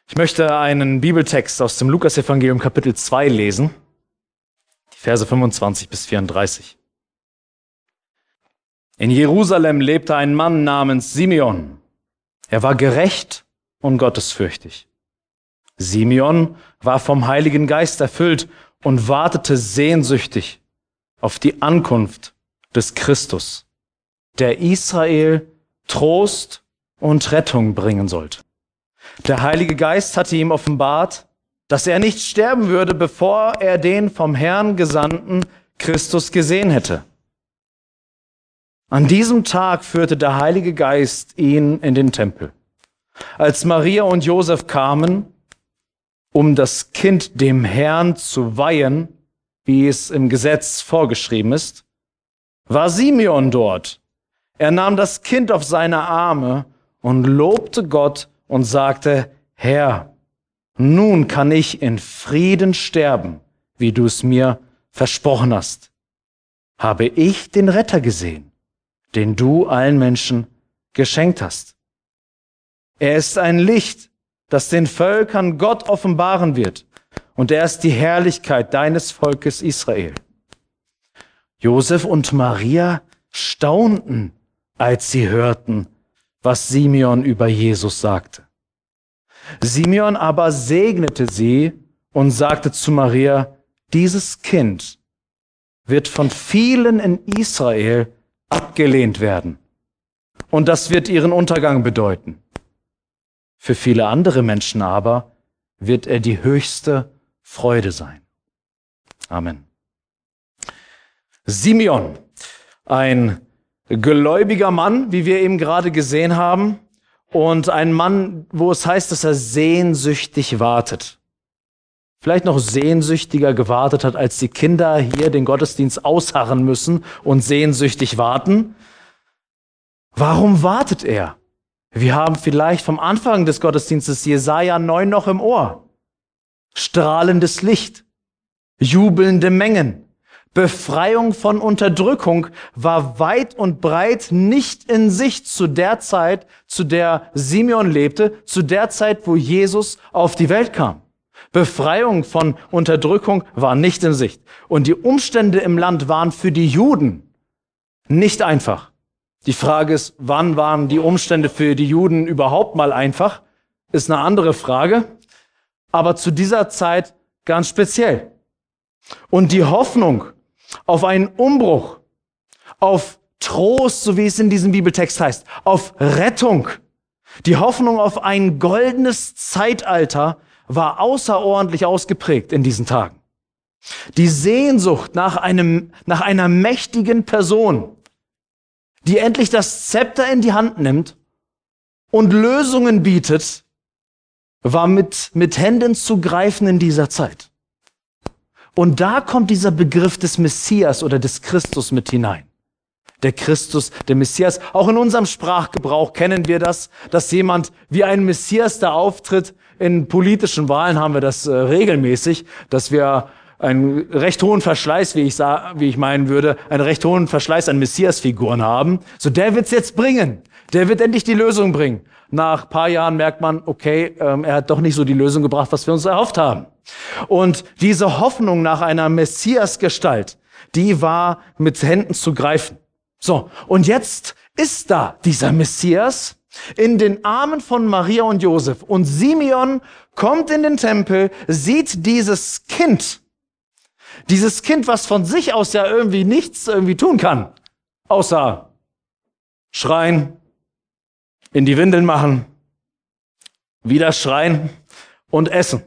Ich möchte einen Bibeltext aus dem Lukas-Evangelium Kapitel 2 lesen, die Verse 25 bis 34. In Jerusalem lebte ein Mann namens Simeon. Er war gerecht und gottesfürchtig. Simeon war vom Heiligen Geist erfüllt und wartete sehnsüchtig auf die Ankunft des Christus, der Israel Trost und Rettung bringen sollte. Der Heilige Geist hatte ihm offenbart, dass er nicht sterben würde, bevor er den vom Herrn gesandten Christus gesehen hätte. An diesem Tag führte der Heilige Geist ihn in den Tempel. Als Maria und Josef kamen, um das Kind dem Herrn zu weihen, wie es im Gesetz vorgeschrieben ist, war Simeon dort. Er nahm das Kind auf seine Arme und lobte Gott und sagte: Herr, nun kann ich in Frieden sterben, wie du es mir versprochen hast. Habe ich den Retter gesehen, den du allen Menschen geschenkt hast. Er ist ein Licht, das den Völkern Gott offenbaren wird, und er ist die Herrlichkeit deines Volkes Israel. Josef und Maria staunten, als sie hörten, was Simeon über Jesus sagte. Simeon aber segnete sie und sagte zu Maria: Dieses Kind wird von vielen in Israel abgelehnt werden, und das wird ihren Untergang bedeuten. Für viele andere Menschen aber wird er die höchste Freude sein. Amen. Simeon, ein gläubiger Mann, wie wir eben gerade gesehen haben, und ein Mann, wo es heißt, dass er sehnsüchtig wartet. Vielleicht noch sehnsüchtiger gewartet hat, als die Kinder hier den Gottesdienst ausharren müssen und sehnsüchtig warten. Warum wartet er? Wir haben vielleicht vom Anfang des Gottesdienstes Jesaja 9 noch im Ohr. Strahlendes Licht, jubelnde Mengen, Befreiung von Unterdrückung war weit und breit nicht in Sicht zu der Zeit, zu der Simeon lebte, zu der Zeit, wo Jesus auf die Welt kam. Befreiung von Unterdrückung war nicht in Sicht. Und die Umstände im Land waren für die Juden nicht einfach. Die Frage ist, wann waren die Umstände für die Juden überhaupt mal einfach? Ist eine andere Frage. Aber zu dieser Zeit ganz speziell. Und die Hoffnung auf einen Umbruch, auf Trost, so wie es in diesem Bibeltext heißt, auf Rettung, die Hoffnung auf ein goldenes Zeitalter war außerordentlich ausgeprägt in diesen Tagen. Die Sehnsucht nach einer mächtigen Person, die endlich das Zepter in die Hand nimmt und Lösungen bietet, war mit Händen zu greifen in dieser Zeit. Und da kommt dieser Begriff des Messias oder des Christus mit hinein. Der Christus, der Messias. Auch in unserem Sprachgebrauch kennen wir das, dass jemand wie ein Messias da auftritt. In politischen Wahlen haben wir das regelmäßig, dass wir einen recht hohen Verschleiß, wie ich meinen würde, einen recht hohen Verschleiß an Messias-Figuren haben. So, der wird's jetzt bringen. Der wird endlich die Lösung bringen. Nach ein paar Jahren merkt man, okay, er hat doch nicht so die Lösung gebracht, was wir uns erhofft haben. Und diese Hoffnung nach einer Messias-Gestalt, die war mit Händen zu greifen. So, und jetzt ist da dieser Messias in den Armen von Maria und Josef. Und Simeon kommt in den Tempel, sieht dieses Kind, was von sich aus ja irgendwie nichts tun kann, außer schreien, in die Windeln machen, wieder schreien und essen.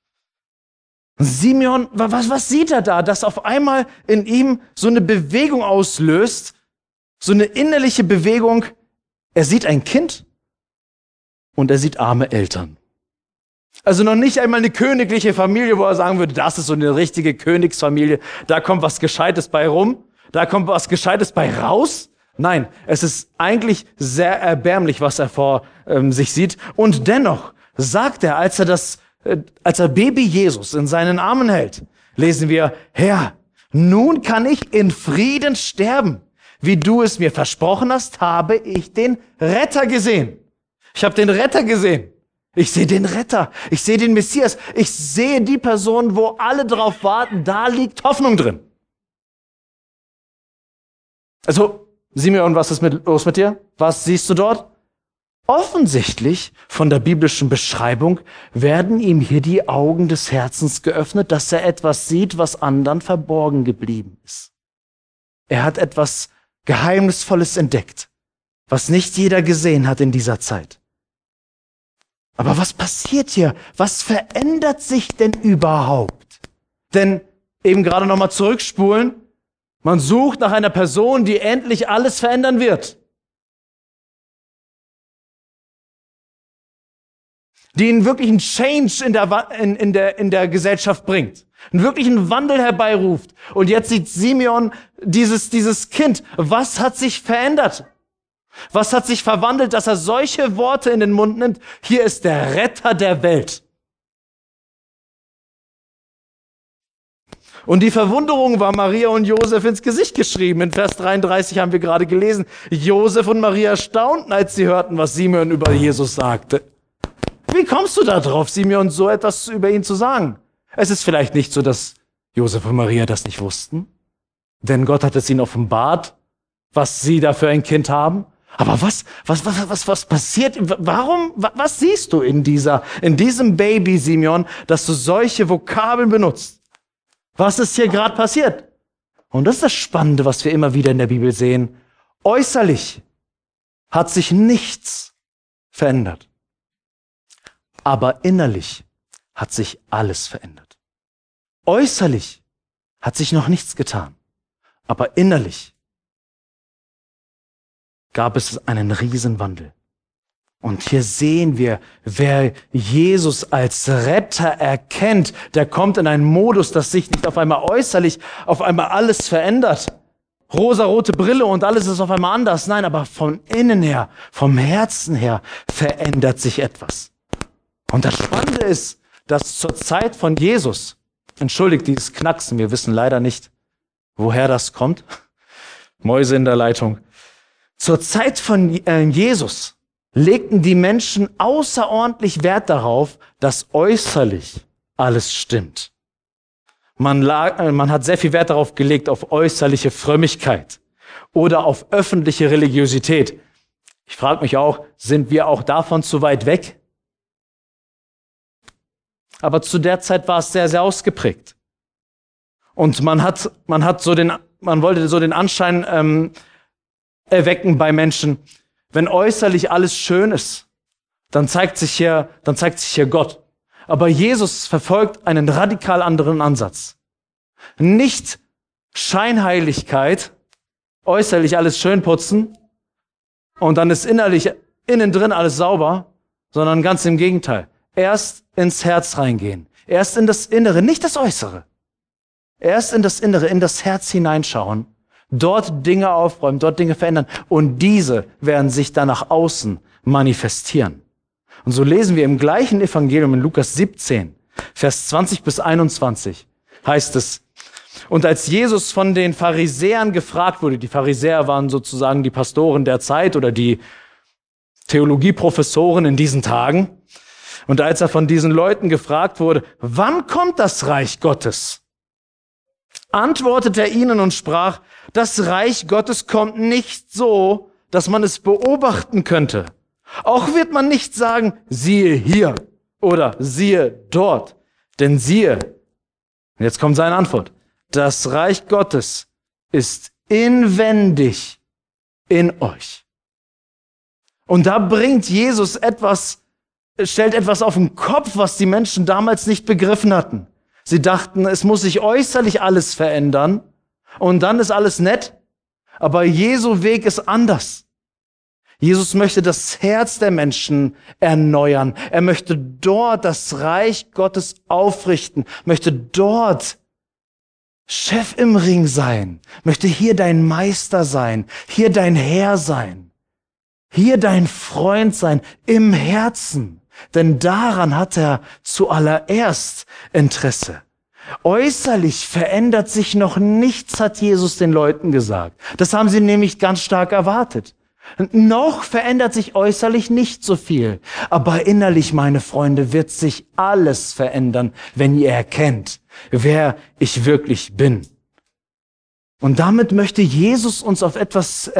Simeon, was sieht er da, dass auf einmal in ihm so eine Bewegung auslöst, so eine innerliche Bewegung? Er sieht ein Kind und er sieht arme Eltern. Also noch nicht einmal eine königliche Familie, wo er sagen würde, das ist so eine richtige Königsfamilie, da kommt was Gescheites bei rum, da kommt was Gescheites bei raus. Nein, es ist eigentlich sehr erbärmlich, was er vor sich sieht. Und dennoch sagt er, als er Baby Jesus in seinen Armen hält, lesen wir: Herr, nun kann ich in Frieden sterben. Wie du es mir versprochen hast, habe ich den Retter gesehen. Ich habe den Retter gesehen. Ich sehe den Retter. Ich sehe den Messias. Ich sehe die Person, wo alle drauf warten. Da liegt Hoffnung drin. Also, Simeon, was ist los mit dir? Was siehst du dort? Offensichtlich von der biblischen Beschreibung werden ihm hier die Augen des Herzens geöffnet, dass er etwas sieht, was anderen verborgen geblieben ist. Er hat etwas Geheimnisvolles entdeckt, was nicht jeder gesehen hat in dieser Zeit. Aber was passiert hier? Was verändert sich denn überhaupt? Denn eben gerade nochmal zurückspulen, man sucht nach einer Person, die endlich alles verändern wird. Die einen wirklichen Change in der Gesellschaft bringt. Einen wirklichen Wandel herbeiruft. Und jetzt sieht Simeon dieses Kind. Was hat sich verändert? Was hat sich verwandelt, dass er solche Worte in den Mund nimmt? Hier ist der Retter der Welt. Und die Verwunderung war Maria und Josef ins Gesicht geschrieben. In Vers 33 haben wir gerade gelesen. Josef und Maria staunten, als sie hörten, was Simeon über Jesus sagte. Wie kommst du da drauf, Simeon, so etwas über ihn zu sagen? Es ist vielleicht nicht so, dass Josef und Maria das nicht wussten. Denn Gott hat es ihnen offenbart, was sie da für ein Kind haben. Aber was passiert? Was siehst du in diesem Baby, Simeon, dass du solche Vokabeln benutzt? Was ist hier gerade passiert? Und das ist das Spannende, was wir immer wieder in der Bibel sehen. Äußerlich hat sich nichts verändert. Aber innerlich hat sich alles verändert. Äußerlich hat sich noch nichts getan. Aber innerlich gab es einen Riesenwandel. Und hier sehen wir, wer Jesus als Retter erkennt, der kommt in einen Modus, dass sich nicht auf einmal äußerlich auf einmal alles verändert. Rosarote Brille und alles ist auf einmal anders. Nein, aber von innen her, vom Herzen her verändert sich etwas. Und das Spannende ist, dass zur Zeit von Jesus, entschuldigt dieses Knacksen, wir wissen leider nicht, woher das kommt. Mäuse in der Leitung. Zur Zeit von Jesus legten die Menschen außerordentlich Wert darauf, dass äußerlich alles stimmt. Man hat sehr viel Wert darauf gelegt, auf äußerliche Frömmigkeit oder auf öffentliche Religiosität. Ich frage mich auch, sind wir auch davon zu weit weg? Aber zu der Zeit war es sehr, sehr ausgeprägt. Und man wollte so den Anschein erwecken bei Menschen, wenn äußerlich alles schön ist, dann zeigt sich hier Gott. Aber Jesus verfolgt einen radikal anderen Ansatz. Nicht Scheinheiligkeit, äußerlich alles schön putzen und dann ist innen drin alles sauber, sondern ganz im Gegenteil. Erst ins Herz reingehen, erst in das Innere, nicht das Äußere. Erst in das Innere, in das Herz hineinschauen, dort Dinge aufräumen, dort Dinge verändern und diese werden sich dann nach außen manifestieren. Und so lesen wir im gleichen Evangelium in Lukas 17, Vers 20 bis 21, heißt es, und als Jesus von den Pharisäern gefragt wurde, die Pharisäer waren sozusagen die Pastoren der Zeit oder die Theologieprofessoren in diesen Tagen, und als er von diesen Leuten gefragt wurde, wann kommt das Reich Gottes? Antwortete er ihnen und sprach, das Reich Gottes kommt nicht so, dass man es beobachten könnte. Auch wird man nicht sagen, siehe hier oder siehe dort. Denn siehe, und jetzt kommt seine Antwort, das Reich Gottes ist inwendig in euch. Und da bringt Jesus stellt etwas auf den Kopf, was die Menschen damals nicht begriffen hatten. Sie dachten, es muss sich äußerlich alles verändern und dann ist alles nett. Aber Jesu Weg ist anders. Jesus möchte das Herz der Menschen erneuern. Er möchte dort das Reich Gottes aufrichten, möchte dort Chef im Ring sein, möchte hier dein Meister sein, hier dein Herr sein, hier dein Freund sein, im Herzen. Denn daran hat er zuallererst Interesse. Äußerlich verändert sich noch nichts, hat Jesus den Leuten gesagt. Das haben sie nämlich ganz stark erwartet. Noch verändert sich äußerlich nicht so viel, aber innerlich, meine Freunde, wird sich alles verändern, wenn ihr erkennt, wer ich wirklich bin. Und damit möchte Jesus uns auf etwas,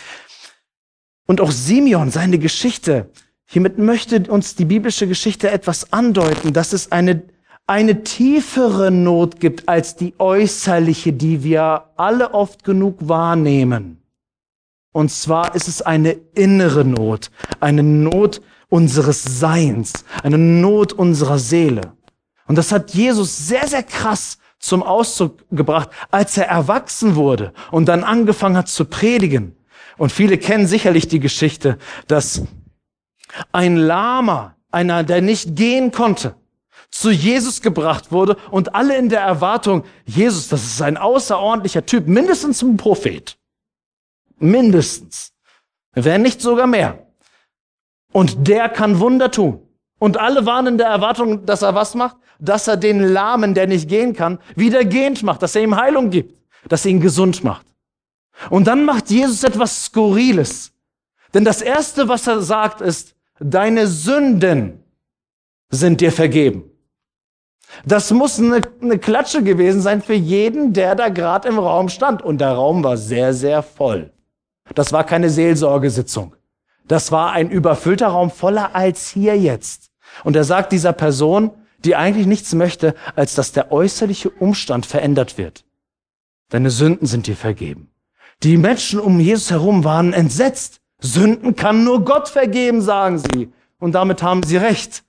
und auch Simeon, seine Geschichte, hiermit möchte uns die biblische Geschichte etwas andeuten, dass es eine tiefere Not gibt als die äußerliche, die wir alle oft genug wahrnehmen. Und zwar ist es eine innere Not, eine Not unseres Seins, eine Not unserer Seele. Und das hat Jesus sehr, sehr krass zum Ausdruck gebracht, als er erwachsen wurde und dann angefangen hat zu predigen. Und viele kennen sicherlich die Geschichte, dass ein Lahmer, einer, der nicht gehen konnte, zu Jesus gebracht wurde und alle in der Erwartung, Jesus, das ist ein außerordentlicher Typ, mindestens ein Prophet. Mindestens. Wenn nicht sogar mehr. Und der kann Wunder tun. Und alle waren in der Erwartung, dass er was macht? Dass er den Lahmen, der nicht gehen kann, wieder gehend macht, dass er ihm Heilung gibt, dass er ihn gesund macht. Und dann macht Jesus etwas Skurriles. Denn das Erste, was er sagt, ist, deine Sünden sind dir vergeben. Das muss eine Klatsche gewesen sein für jeden, der da gerade im Raum stand. Und der Raum war sehr, sehr voll. Das war keine Seelsorgesitzung. Das war ein überfüllter Raum, voller als hier jetzt. Und er sagt dieser Person, die eigentlich nichts möchte, als dass der äußerliche Umstand verändert wird. Deine Sünden sind dir vergeben. Die Menschen um Jesus herum waren entsetzt. Sünden kann nur Gott vergeben, sagen sie. Und damit haben sie recht.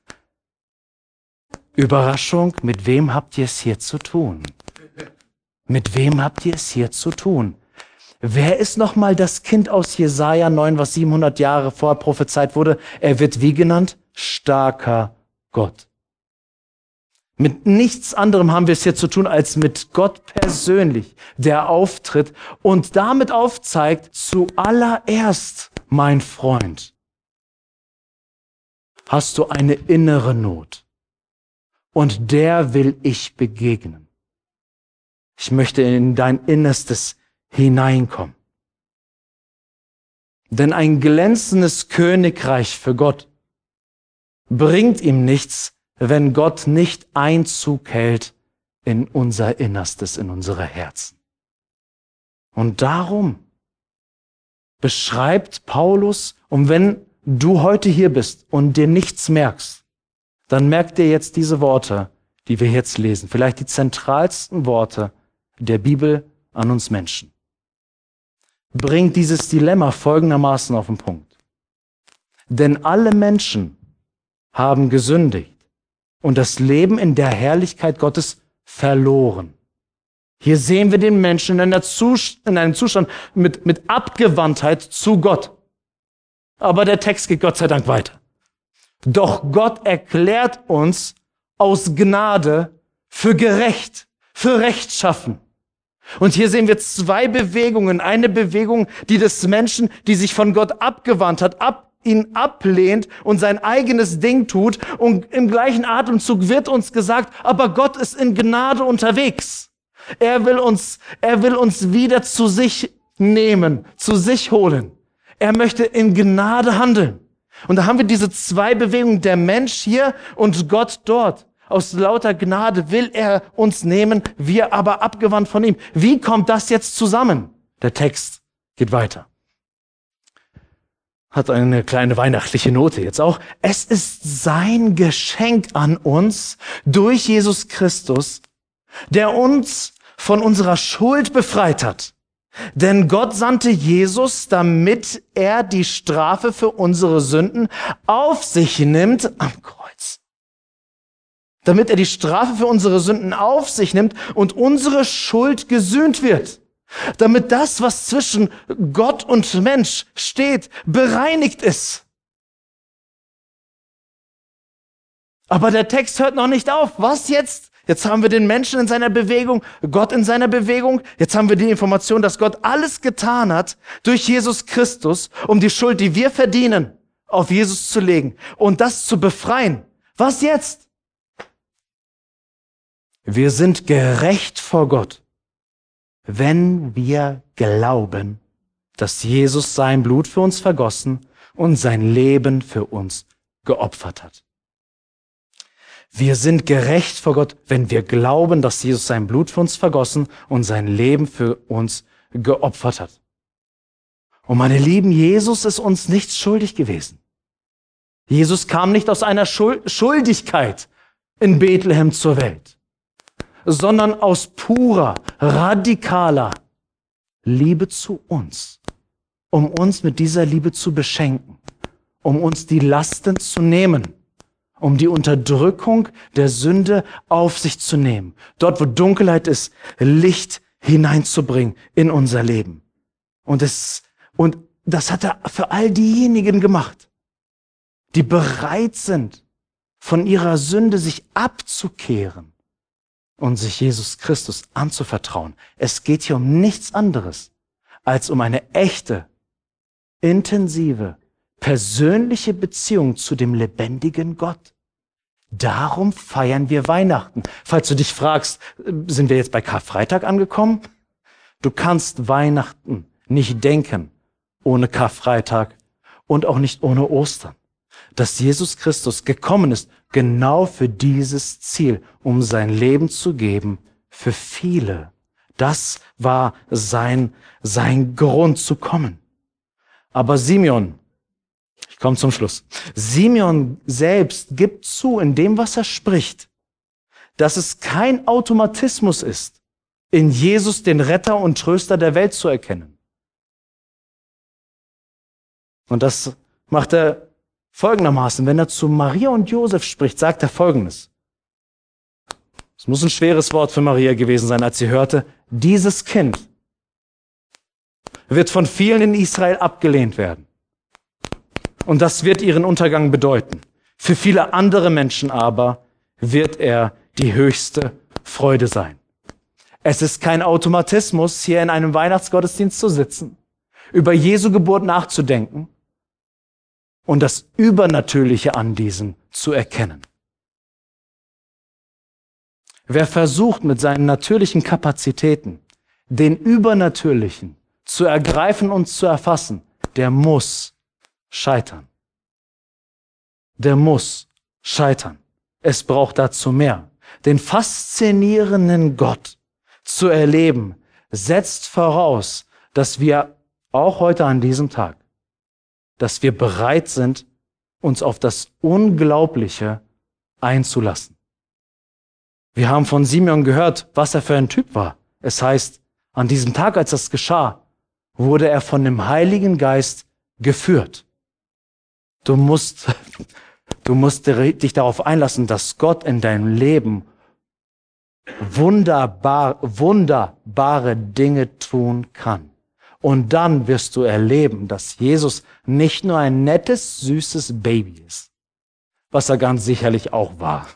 Überraschung, mit wem habt ihr es hier zu tun? Mit wem habt ihr es hier zu tun? Wer ist nochmal das Kind aus Jesaja 9, was 700 Jahre vorher prophezeit wurde? Er wird wie genannt? Starker Gott. Mit nichts anderem haben wir es hier zu tun, als mit Gott persönlich, der auftritt und damit aufzeigt, zuallererst, mein Freund, hast du eine innere Not. Und der will ich begegnen. Ich möchte in dein Innerstes hineinkommen. Denn ein glänzendes Königreich für Gott bringt ihm nichts, wenn Gott nicht Einzug hält in unser Innerstes, in unsere Herzen. Und darum beschreibt Paulus, und wenn du heute hier bist und dir nichts merkst, dann merk dir jetzt diese Worte, die wir jetzt lesen, vielleicht die zentralsten Worte der Bibel an uns Menschen. Bringt dieses Dilemma folgendermaßen auf den Punkt. Denn alle Menschen haben gesündigt und das Leben in der Herrlichkeit Gottes verloren. Hier sehen wir den Menschen in einem Zustand mit Abgewandtheit zu Gott. Aber der Text geht Gott sei Dank weiter. Doch Gott erklärt uns aus Gnade für gerecht, für rechtschaffen. Und hier sehen wir zwei Bewegungen. Eine Bewegung, die des Menschen, die sich von Gott abgewandt hat, ihn ablehnt und sein eigenes Ding tut. Und im gleichen Atemzug wird uns gesagt, aber Gott ist in Gnade unterwegs. Er will uns wieder zu sich nehmen, zu sich holen. Er möchte in Gnade handeln. Und da haben wir diese zwei Bewegungen, der Mensch hier und Gott dort. Aus lauter Gnade will er uns nehmen, wir aber abgewandt von ihm. Wie kommt das jetzt zusammen? Der Text geht weiter. Hat eine kleine weihnachtliche Note jetzt auch. Es ist sein Geschenk an uns durch Jesus Christus, der uns von unserer Schuld befreit hat. Denn Gott sandte Jesus, damit er die Strafe für unsere Sünden auf sich nimmt am Kreuz. Damit er die Strafe für unsere Sünden auf sich nimmt und unsere Schuld gesühnt wird. Damit das, was zwischen Gott und Mensch steht, bereinigt ist. Aber der Text hört noch nicht auf. Was jetzt? Jetzt haben wir den Menschen in seiner Bewegung, Gott in seiner Bewegung. Jetzt haben wir die Information, dass Gott alles getan hat durch Jesus Christus, um die Schuld, die wir verdienen, auf Jesus zu legen und das zu befreien. Was jetzt? Wir sind gerecht vor Gott, wenn wir glauben, dass Jesus sein Blut für uns vergossen und sein Leben für uns geopfert hat. Wir sind gerecht vor Gott, wenn wir glauben, dass Jesus sein Blut für uns vergossen und sein Leben für uns geopfert hat. Und meine Lieben, Jesus ist uns nichts schuldig gewesen. Jesus kam nicht aus einer Schuldigkeit in Bethlehem zur Welt, sondern aus purer, radikaler Liebe zu uns, um uns mit dieser Liebe zu beschenken, um uns die Lasten zu nehmen, um die Unterdrückung der Sünde auf sich zu nehmen. Dort, wo Dunkelheit ist, Licht hineinzubringen in unser Leben. Und das hat er für all diejenigen gemacht, die bereit sind, von ihrer Sünde sich abzukehren und sich Jesus Christus anzuvertrauen. Es geht hier um nichts anderes als um eine echte, intensive, persönliche Beziehung zu dem lebendigen Gott. Darum feiern wir Weihnachten. Falls du dich fragst, sind wir jetzt bei Karfreitag angekommen? Du kannst Weihnachten nicht denken ohne Karfreitag und auch nicht ohne Ostern. Dass Jesus Christus gekommen ist, genau für dieses Ziel, um sein Leben zu geben für viele. Das war sein Grund zu kommen. Aber Simeon, ich komme zum Schluss. Simeon selbst gibt zu, in dem, was er spricht, dass es kein Automatismus ist, in Jesus den Retter und Tröster der Welt zu erkennen. Und das macht er folgendermaßen. Wenn er zu Maria und Josef spricht, sagt er Folgendes. Es muss ein schweres Wort für Maria gewesen sein, als sie hörte, dieses Kind wird von vielen in Israel abgelehnt werden. Und das wird ihren Untergang bedeuten. Für viele andere Menschen aber wird er die höchste Freude sein. Es ist kein Automatismus, hier in einem Weihnachtsgottesdienst zu sitzen, über Jesu Geburt nachzudenken und das Übernatürliche an diesem zu erkennen. Wer versucht, mit seinen natürlichen Kapazitäten den Übernatürlichen zu ergreifen und zu erfassen, der muss scheitern. Der muss scheitern. Es braucht dazu mehr. Den faszinierenden Gott zu erleben, setzt voraus, dass wir auch heute an diesem Tag, dass wir bereit sind, uns auf das Unglaubliche einzulassen. Wir haben von Simeon gehört, was er für ein Typ war. Es heißt, an diesem Tag, als das geschah, wurde er von dem Heiligen Geist geführt. Du musst dich darauf einlassen, dass Gott in deinem Leben wunderbare Dinge tun kann. Und dann wirst du erleben, dass Jesus nicht nur ein nettes, süßes Baby ist, was er ganz sicherlich auch war.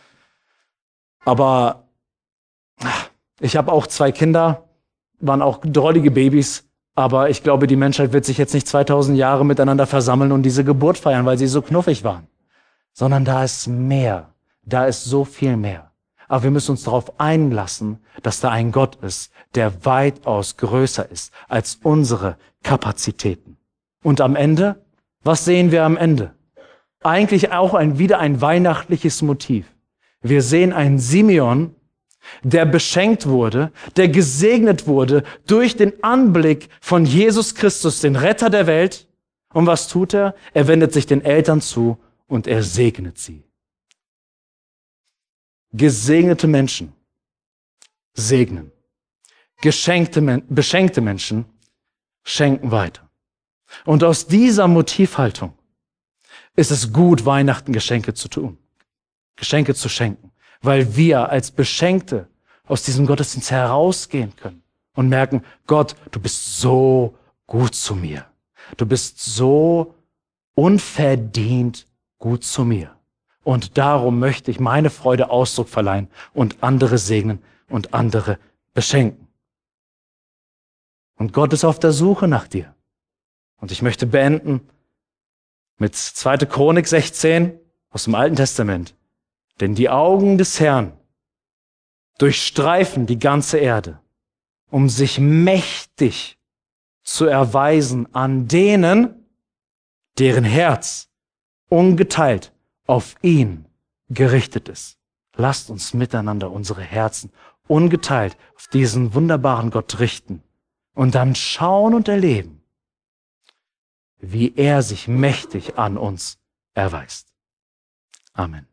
Aber ich habe auch 2 Kinder, waren auch drollige Babys, aber ich glaube, die Menschheit wird sich jetzt nicht 2000 Jahre miteinander versammeln und diese Geburt feiern, weil sie so knuffig waren. Sondern da ist mehr, da ist so viel mehr. Aber wir müssen uns darauf einlassen, dass da ein Gott ist, der weitaus größer ist als unsere Kapazitäten. Und am Ende, was sehen wir am Ende? Eigentlich auch wieder ein weihnachtliches Motiv. Wir sehen einen Simeon, der beschenkt wurde, der gesegnet wurde durch den Anblick von Jesus Christus, den Retter der Welt. Und was tut er? Er wendet sich den Eltern zu und er segnet sie. Gesegnete Menschen segnen. Beschenkte Menschen schenken weiter. Und aus dieser Motivhaltung ist es gut, Weihnachten Geschenke zu tun, Geschenke zu schenken, weil wir als Beschenkte aus diesem Gottesdienst herausgehen können und merken, Gott, du bist so gut zu mir. Du bist so unverdient gut zu mir. Und darum möchte ich meine Freude Ausdruck verleihen und andere segnen und andere beschenken. Und Gott ist auf der Suche nach dir. Und ich möchte beenden mit 2. Chronik 16 aus dem Alten Testament. Denn die Augen des Herrn durchstreifen die ganze Erde, um sich mächtig zu erweisen an denen, deren Herz ungeteilt auf ihn gerichtet ist. Lasst uns miteinander unsere Herzen ungeteilt auf diesen wunderbaren Gott richten und dann schauen und erleben, wie er sich mächtig an uns erweist. Amen.